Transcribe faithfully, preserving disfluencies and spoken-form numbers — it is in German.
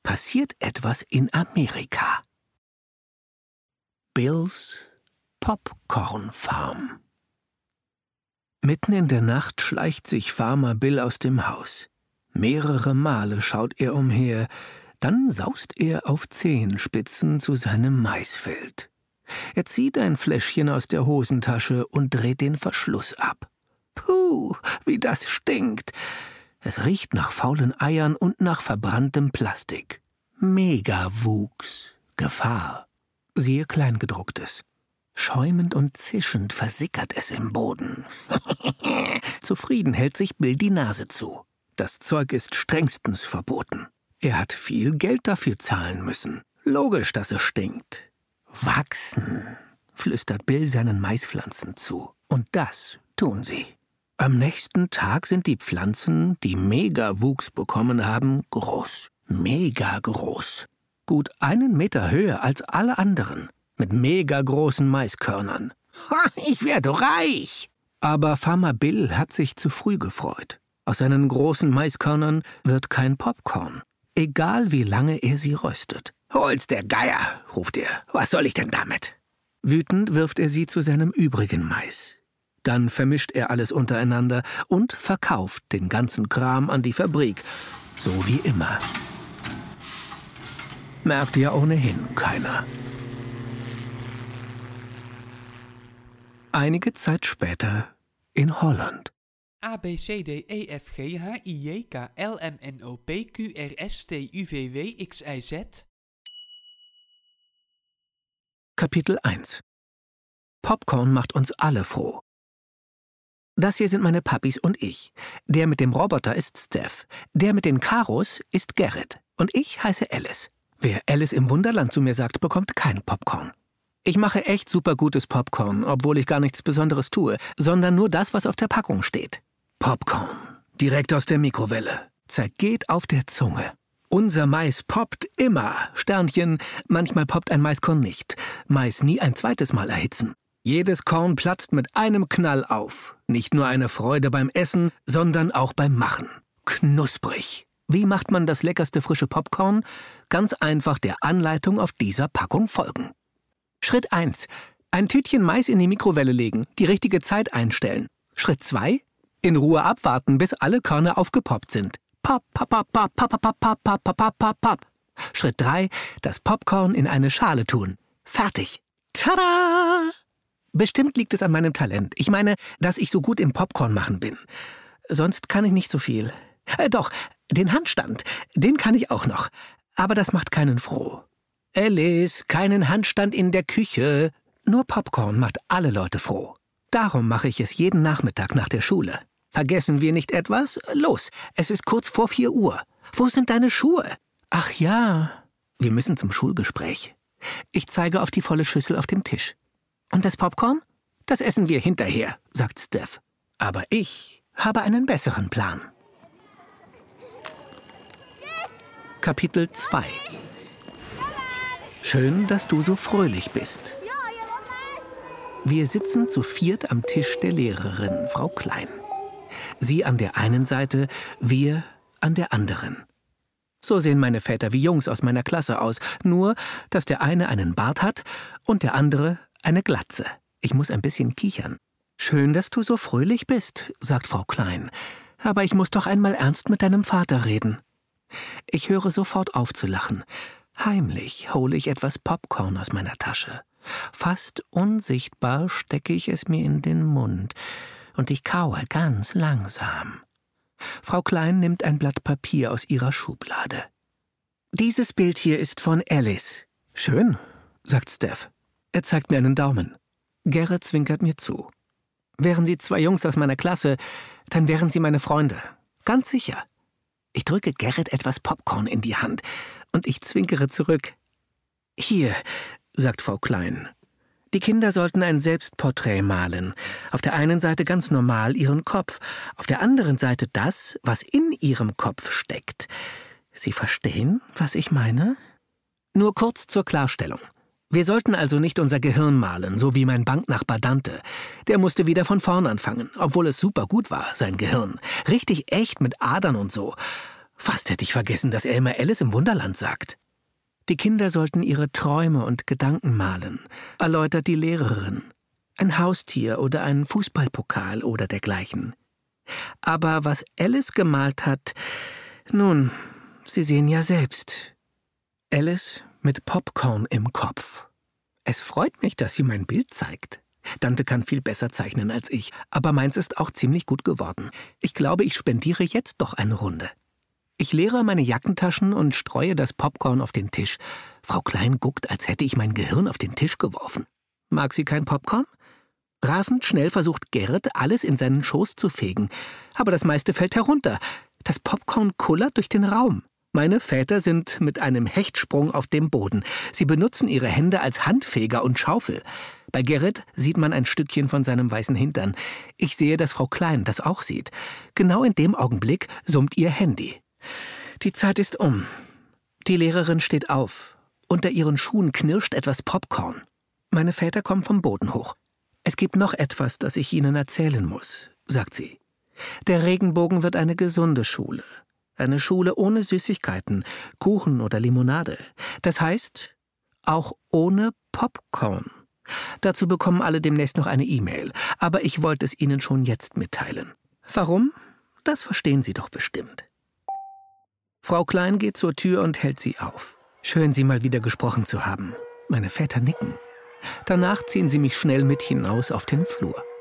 passiert etwas in Amerika. Bills Popcorn Farm. Mitten in der Nacht schleicht sich Farmer Bill aus dem Haus. Mehrere Male schaut er umher, dann saust er auf Zehenspitzen zu seinem Maisfeld. Er zieht ein Fläschchen aus der Hosentasche und dreht den Verschluss ab. Puh, wie das stinkt! Es riecht nach faulen Eiern und nach verbranntem Plastik. Megawuchs. Gefahr. Siehe Kleingedrucktes. Schäumend und zischend versickert es im Boden. Zufrieden hält sich Bill die Nase zu. Das Zeug ist strengstens verboten. Er hat viel Geld dafür zahlen müssen. Logisch, dass es stinkt. Wachsen, flüstert Bill seinen Maispflanzen zu. Und das tun sie. Am nächsten Tag sind die Pflanzen, die Megawuchs bekommen haben, groß. Mega groß. Gut einen Meter höher als alle anderen. Mit mega großen Maiskörnern. Ha, ich werde reich! Aber Farmer Bill hat sich zu früh gefreut. Aus seinen großen Maiskörnern wird kein Popcorn. Egal wie lange er sie röstet. »Hol's der Geier«, ruft er. »Was soll ich denn damit?« Wütend wirft er sie zu seinem übrigen Mais. Dann vermischt er alles untereinander und verkauft den ganzen Kram an die Fabrik. So wie immer. Merkt ja ohnehin keiner. Einige Zeit später in Holland. A, B, C, D, E, F, G, H, I, J, K, L, M, N, O, P, Q, R, S, T, U, V, W, X, Y, Z. Kapitel eins. Popcorn macht uns alle froh. Das hier sind meine Papis und ich. Der mit dem Roboter ist Steph. Der mit den Karos ist Gerrit. Und ich heiße Alice. Wer Alice im Wunderland zu mir sagt, bekommt kein Popcorn. Ich mache echt super gutes Popcorn, obwohl ich gar nichts Besonderes tue, sondern nur das, was auf der Packung steht. Popcorn, direkt aus der Mikrowelle, zergeht auf der Zunge. Unser Mais poppt immer, Sternchen, manchmal poppt ein Maiskorn nicht. Mais nie ein zweites Mal erhitzen. Jedes Korn platzt mit einem Knall auf. Nicht nur eine Freude beim Essen, sondern auch beim Machen. Knusprig. Wie macht man das leckerste frische Popcorn? Ganz einfach der Anleitung auf dieser Packung folgen. Schritt eins. Ein Tütchen Mais in die Mikrowelle legen, die richtige Zeit einstellen. Schritt zwei. In Ruhe abwarten, bis alle Körner aufgepoppt sind. Pop, pop, pop, pop, pop, pop, pop, pop, pop, pop, pop, pop. Schritt drei. Das Popcorn in eine Schale tun. Fertig. Tada! Bestimmt liegt es an meinem Talent. Ich meine, dass ich so gut im Popcorn machen bin. Sonst kann ich nicht so viel. Äh, doch, den Handstand, den kann ich auch noch. Aber das macht keinen froh. Alice, keinen Handstand in der Küche. Nur Popcorn macht alle Leute froh. Darum mache ich es jeden Nachmittag nach der Schule. Vergessen wir nicht etwas? Los, es ist kurz vor vier Uhr. Wo sind deine Schuhe? Ach ja, wir müssen zum Schulgespräch. Ich zeige auf die volle Schüssel auf dem Tisch. Und das Popcorn? Das essen wir hinterher, sagt Steph. Aber ich habe einen besseren Plan. Kapitel zwei. Schön, dass du so fröhlich bist. Wir sitzen zu viert am Tisch der Lehrerin, Frau Klein. Sie an der einen Seite, wir an der anderen. So sehen meine Väter wie Jungs aus meiner Klasse aus, nur dass der eine einen Bart hat und der andere eine Glatze. Ich muss ein bisschen kichern. Schön, dass du so fröhlich bist, sagt Frau Klein. Aber ich muss doch einmal ernst mit deinem Vater reden. Ich höre sofort auf zu lachen. Heimlich hole ich etwas Popcorn aus meiner Tasche. Fast unsichtbar stecke ich es mir in den Mund und ich kaue ganz langsam. Frau Klein nimmt ein Blatt Papier aus ihrer Schublade. Dieses Bild hier ist von Alice. Schön, sagt Steph. Er zeigt mir einen Daumen. Gerrit zwinkert mir zu. Wären Sie zwei Jungs aus meiner Klasse, dann wären Sie meine Freunde. Ganz sicher. Ich drücke Gerrit etwas Popcorn in die Hand und ich zwinkere zurück. Hier, sagt Frau Klein. Die Kinder sollten ein Selbstporträt malen. Auf der einen Seite ganz normal ihren Kopf, auf der anderen Seite das, was in ihrem Kopf steckt. Sie verstehen, was ich meine? Nur kurz zur Klarstellung. Wir sollten also nicht unser Gehirn malen, so wie mein Banknachbar Dante. Der musste wieder von vorn anfangen, obwohl es super gut war, sein Gehirn. Richtig echt mit Adern und so. Fast hätte ich vergessen, dass er immer Alice im Wunderland sagt. Die Kinder sollten ihre Träume und Gedanken malen, erläutert die Lehrerin. Ein Haustier oder ein Fußballpokal oder dergleichen. Aber was Alice gemalt hat, nun, Sie sehen ja selbst. Alice mit Popcorn im Kopf. Es freut mich, dass sie mein Bild zeigt. Dante kann viel besser zeichnen als ich, aber meins ist auch ziemlich gut geworden. Ich glaube, ich spendiere jetzt doch eine Runde. Ich leere meine Jackentaschen und streue das Popcorn auf den Tisch. Frau Klein guckt, als hätte ich mein Gehirn auf den Tisch geworfen. Mag sie kein Popcorn? Rasend schnell versucht Gerrit, alles in seinen Schoß zu fegen. Aber das meiste fällt herunter. Das Popcorn kullert durch den Raum. Meine Väter sind mit einem Hechtsprung auf dem Boden. Sie benutzen ihre Hände als Handfeger und Schaufel. Bei Gerrit sieht man ein Stückchen von seinem weißen Hintern. Ich sehe, dass Frau Klein das auch sieht. Genau in dem Augenblick summt ihr Handy. Die Zeit ist um. Die Lehrerin steht auf. Unter ihren Schuhen knirscht etwas Popcorn. Meine Väter kommen vom Boden hoch. Es gibt noch etwas, das ich Ihnen erzählen muss, sagt sie. Der Regenbogen wird eine gesunde Schule. Eine Schule ohne Süßigkeiten, Kuchen oder Limonade. Das heißt, auch ohne Popcorn. Dazu bekommen alle demnächst noch eine E-Mail. Aber ich wollte es Ihnen schon jetzt mitteilen. Warum? Das verstehen Sie doch bestimmt. Frau Klein geht zur Tür und hält sie auf. Schön, Sie mal wieder gesprochen zu haben. Meine Väter nicken. Danach ziehen sie mich schnell mit hinaus auf den Flur.